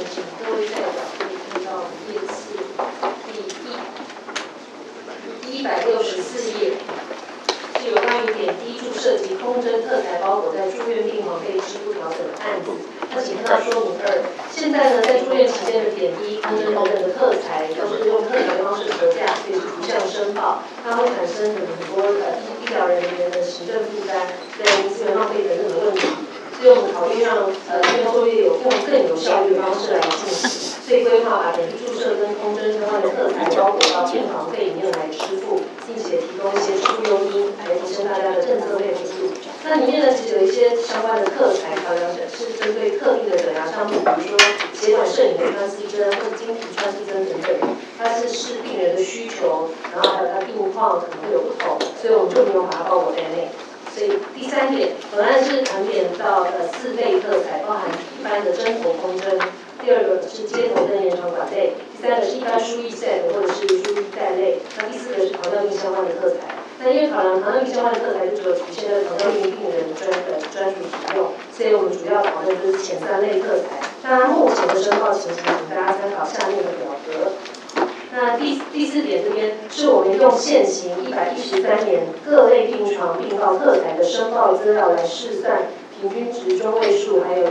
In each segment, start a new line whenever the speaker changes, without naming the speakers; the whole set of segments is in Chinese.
请各位代表可以看到页次第164页，是有关于点滴注射及空针特材包裹在住院病房被支付调整的案子。那请看到说明2，现在呢，在住院期间的点滴、空针等等的特材，都是用特材的方式核价，所以是不向申报，它会产生很多医疗人员的行政负担跟资源浪费等等的问题。所以我们考虑让医院作业用更有效率的方式来进行，所以规划把点滴注射跟空针相关的特材包裹到病房费里面来支付，并且提供一些支付诱因，来提升大家的政策配合度。那里面呢，其实有一些相关的特材考量是针对特定的诊疗项目，比如说血管摄影的穿刺针或者晶体穿刺针等等，它是视病人的需求，然后还有它病况可能会有不同，所以我们就没有把它包裹在内。所以第3点，本案是盘点到4类特材，包含一般的针头空针，第2个是接头跟延长管类，第3个是一般输液 set 或者是输液袋类，那第4个是糖尿病相关的特材。那因为考量糖尿病相关的特材就只有局限在糖尿病病人专属使用，所以我们主要讨论就是前3类特材。当然目前的申报情形，请大家参考下面的表格。那第4点这边是我们用现行113年各类病床病号特材的申报资料来试算平均值中位数，还有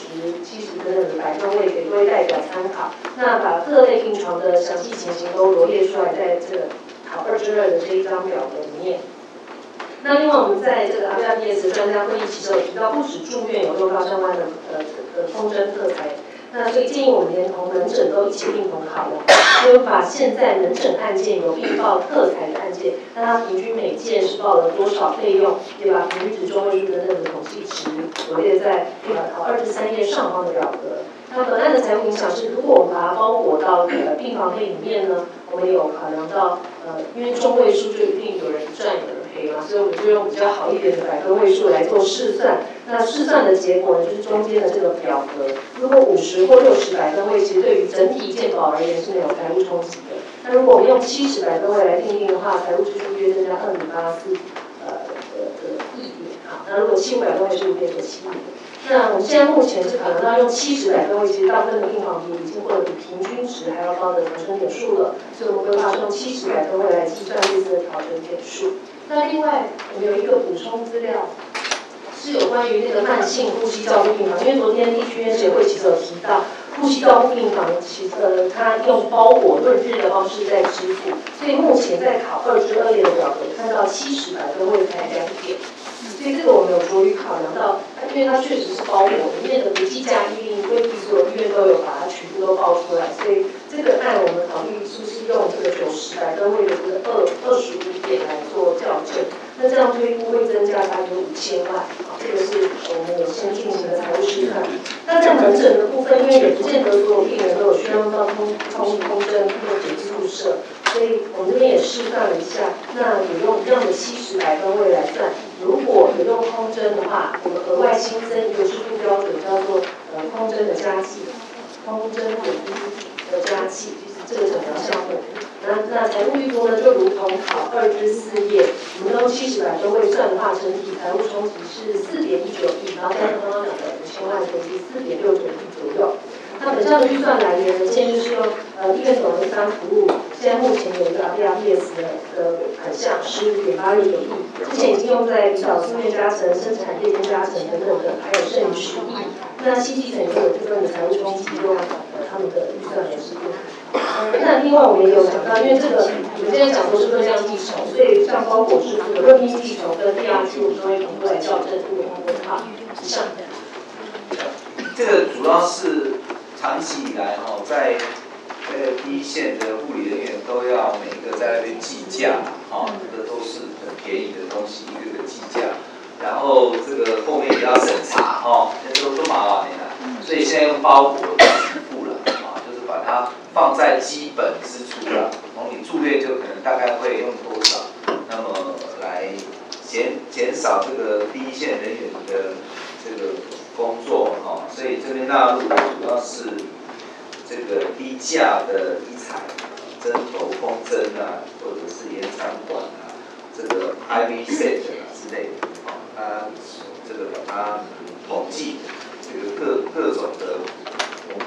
60、70等等的百分位给各位代表参考。那把各类病床的详细情形都罗列出来，在这个考2之2的这一张表格里面。那另外我们在这个 RBRPS 专家会议其实有提到，不止住院有用到相关的空针特材。那所以建议我们连同门诊都一起并同考量，所以把现在门诊案件有并报特材的案件，那它平均每件是报了多少费用，也把平均值中位数等等的统计值罗列在考2至3页上方的表格。那本案的财务影响是，如果我们把它包裹到病房费里面呢，我们有考量到因为中位数就一定有人赚有人赔嘛，所以我们就用比较好一点的百分位数来做试算。那试算的结果呢，就是中间的这个表格，如果50或60百分位，其实对于整体健保而言是没有财务冲击的。那如果我们用70百分位来定定的话，财务支出约增加2.84亿元。好，那如果75百分位是5.97亿。那我们现在目前是考量到用70百分位，其实大部分的病房比已经获得比平均值还要高的调整点数了，所以我们规划是用70百分位来计算这次的调整点数。那另外我们有一个补充资料，是有关于那个慢性呼吸照护病房，因为昨天地区医院协会其实有提到，呼吸照护病房其实它用包裹论日的方式在支付，所以目前在考2之2页的表格看到70百分位才2点。所以这个我们有着于考量到，因为它确实是包裹里面的不计价预定，未必所有医院都有把它全部都报出来，所以这个案我们考虑是不是用这个90百分位的这个25点来做校正，那这样推估会增加大约5000万，这个是我们有先进行的财务试算。那在门诊的部分，因为也不见得所有病人都有需要用到空针或点滴注射，所以我们这边也示范了一下，那有用一样的70百分位来算。如果有用空针的话，我们额外新增一个支付标准，叫做空针的加计，空针点滴的加计，就是这个诊疗项目。那财务预估呢，就如同考2至4页，我们用70百分位算的话，整体财务冲击是4.19亿，然后加上刚刚讲的5000万，所以是4.69亿左右。那本项的预算来源呢，建议就是用医院总的一般服务，现在目前有一个 RBRPS 的款项15.86亿，之前已经用在胰岛素院加成、生产夜间加成等等的，还有剩余10亿。那新基层也有部分的财务冲击，用他们的预算来支付。那另外我们也有讲到，因为这个我们现在讲都是论量计酬，所以像包裹支付的论批计酬跟 DRG 我们都会同步来校正，如果文化以上。
这个主要是长期以来在第一线的护理人员都要每个在那边计价，这个都是很便宜的东西，一个个计价，然后这个后面也要审查，这都麻烦的，所以现在用包裹的支付了，就是把它放在基本支出了，从你住院就可能大概会用多少，那么来减少这个第一线人员的这个工作，所以这边纳入的主要是这个低价的医材，针头、风针或者是延长管这个 IV set 之类的，它这个把它统计这个各种的，我们现在是按照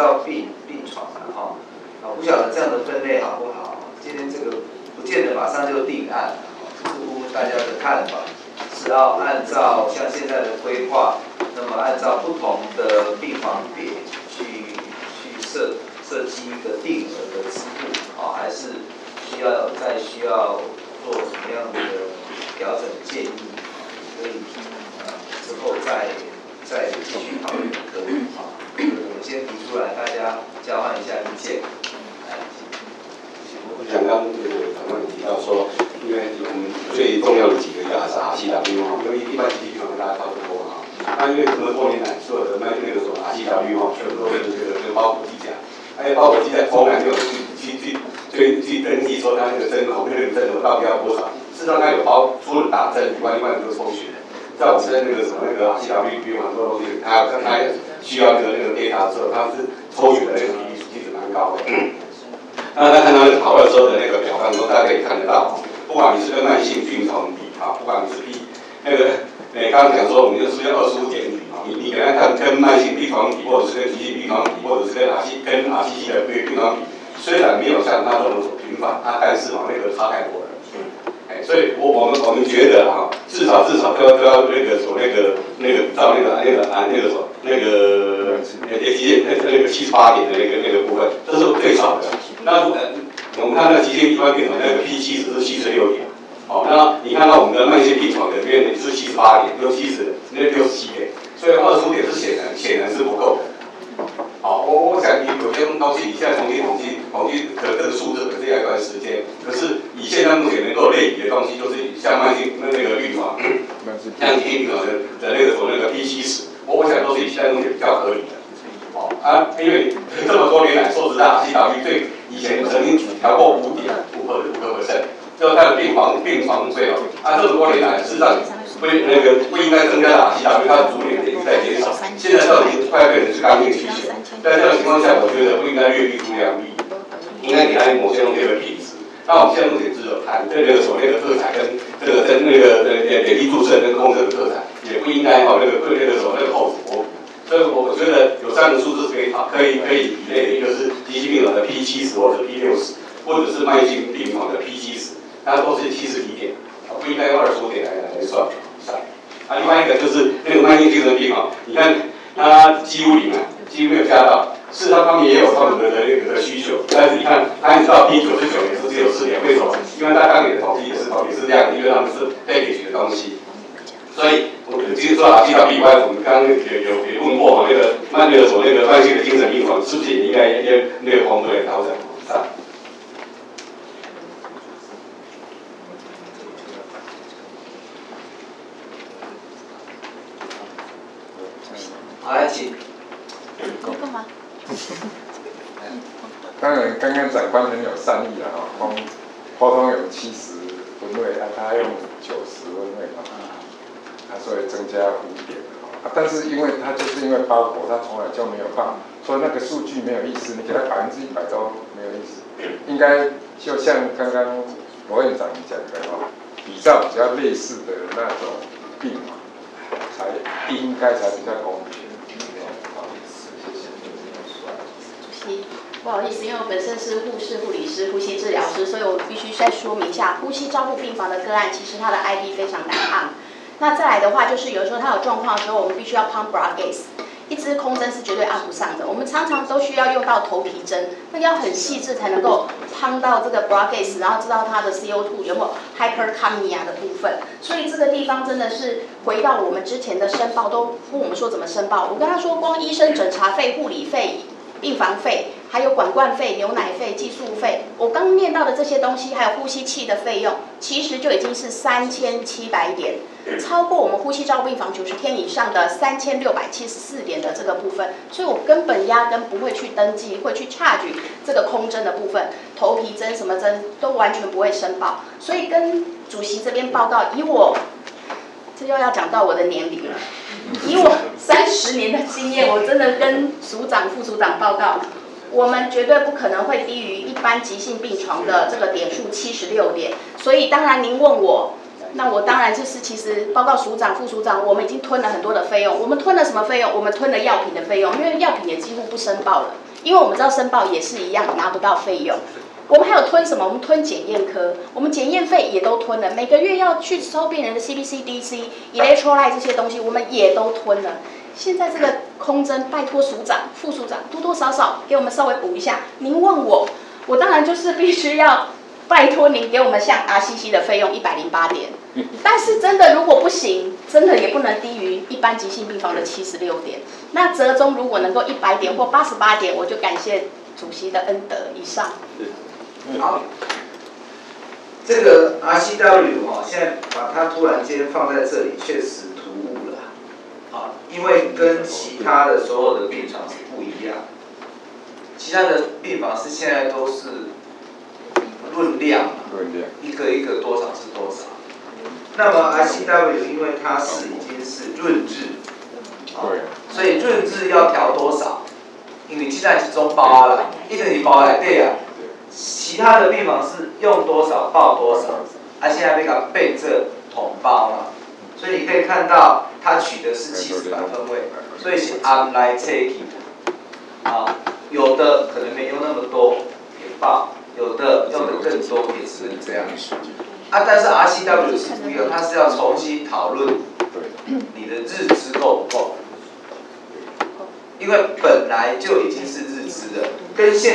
照病床啊，不晓得这样的分类好不好？今天这个不见得马上就定案，这是乎大家的看法，是要按照像现在的规划，那么按照不同的病房别去设计一个定额的支付啊，还是需要做什么样的调整建议？可以之后再继续讨论可以啊。我先提出来，大家交换一下意见。
我想刚那个长官提到说，因为我们最重要的几个还是RCW 哈，因为一般机器病大家差不多哈。那因为这么多年来，所有的那个什么RCW 哈，全部都是这个包裹机甲，而且包裹机甲从来没有去登记说它那个针孔那个针头到底要多少。事实上它有包，除了打针以外，另外就是抽血。在我们那个什么那个RCW 病很多东西，它也需要那个 data 的时候，它是抽血的那个比例其实蛮高的。那在看到讨论时候的那个表当中，大家可以看得到，不管你是跟慢性病床比啊，不管你是刚刚讲说我们就是要25点比啊，你给他看跟慢性病床比，或者是跟急性病床比，或者是跟 RCC 的病床比，虽然没有像他这么频繁，但是那个差太多了。所以我们觉得啊，至少都要那个照那个78点的那个部分，这是最少的。那我们看那急性一般病床那个 P70是76点，好，那你看到我们的慢性病床的里面是78点，有67点，所以25点是显然是不够的。好，我想有些东西你现在统计，可能这个数字可能要一段时间。可是以现在目前能够类比的东西，就是像慢性那个病床，像急性病床的那个 P70，我想都是现在目前比较合理的。好因为这么多年来，说实在，RCW 对以前曾经调过5%，就是它的病床费用，这么多年来，事实上不应该增加的RCW，它逐年的一直在减少，现在到已经快要变成是刚性需求。在这种情况下，我觉得不应该越逼出量力，应该给它某些东西的品质。那我们现在目前只有谈那个所谓的特产跟累积注册跟工程的特产，也不应该那个后子货。所以我觉得有3个数字可以比类的，一个是急性病床的 P70或者 P60，或者是慢性病床的 P70，它都是71点，不应该用25点来算。另外一个就是那个慢性精神病你看它几乎零几乎没有加到，事实上他们也有他们的需求，但是你看他一直到 P99也是只有4点，为什么？因为他当年的统计也是这样，因为他们是package的东西。所以，其实说RCW以外，我们刚刚也问过那个慢性的精神病床是不是也应该那个红度来调整？
好，来请。
干嘛？
当然，刚刚长官很有善意了哈，普通有70分位，他用90分位所以增加5点但是因为它就是因为包裹，它从来就没有放，所以那个数据没有意思，你给它100%都没有意思。应该就像刚刚罗院长讲的比较类似的那种病才应该才比较公平。
主席，不好意思，因为我本身是护士、护理师、呼吸治疗师，所以我必须再说明一下，呼吸照护病房的个案，其实它的 ID 非常难按。那再来的话，就是有时候它有状况的时候，我们必须要 pump bra gas， 一支空针是绝对按不上的。我们常常都需要用到头皮针，那要很细致才能够 pump 到这个 bra gas， 然后知道它的 CO2 有没有 hypercapnia 的部分。所以这个地方真的是回到我们之前的申报，都问我们说怎么申报。我跟他说，光医生诊查费、护理费、病房费，还有管灌费、牛奶费、寄宿费，我刚念到的这些东西，还有呼吸器的费用，其实就已经是3700点，超过我们呼吸照病房90天以上的3674点的这个部分，所以我根本压根不会去登记，会去 charge 这个空针的部分，头皮针什么针都完全不会申报，所以跟主席这边报告，以我这又要讲到我的年龄了。以我30年的经验，我真的跟署长、副署长报告，我们绝对不可能会低于一般急性病床的这个点数76点。所以当然您问我，那我当然就是其实报告署长、副署长，我们已经吞了很多的费用。我们吞了什么费用？我们吞了药品的费用，因为药品也几乎不申报了。 因为我们知道申报也是一样拿不到费用。我们还有吞什么？我们吞检验科，我们检验费也都吞了，每个月要去收病人的 CBC、DC、electrolyte 这些东西，我们也都吞了。现在这个空针，拜托署长、副署长多多少少给我们稍微补一下。您问我，我当然就是必须要拜托您给我们像 RCC 的费用108点，但是真的如果不行，真的也不能低于一般急性病房的76点。那折中如果能够100点或88点，我就感谢主席的恩德。以上。
好，这个 RCW 现在把它突然间放在这里，确实突兀了。因为跟其他的所有的病床是不一样，其他的病房是现在都是论量嘛，一个一个多少是多少。那么 RCW 因为它是已经是润制，所以润制要调多少？因为现在是中包了，一个你包来对啊。其他的病房是用多少报多少，现在那个被这统包了，所以你可以看到它取的是70百分位，所以是 online taking， 有的可能没用那么多也报，有的用的更多也是这样。但是 RCW 是不一样，它是要重新讨论你的日资够不够，因为本来就已经是日资的，跟现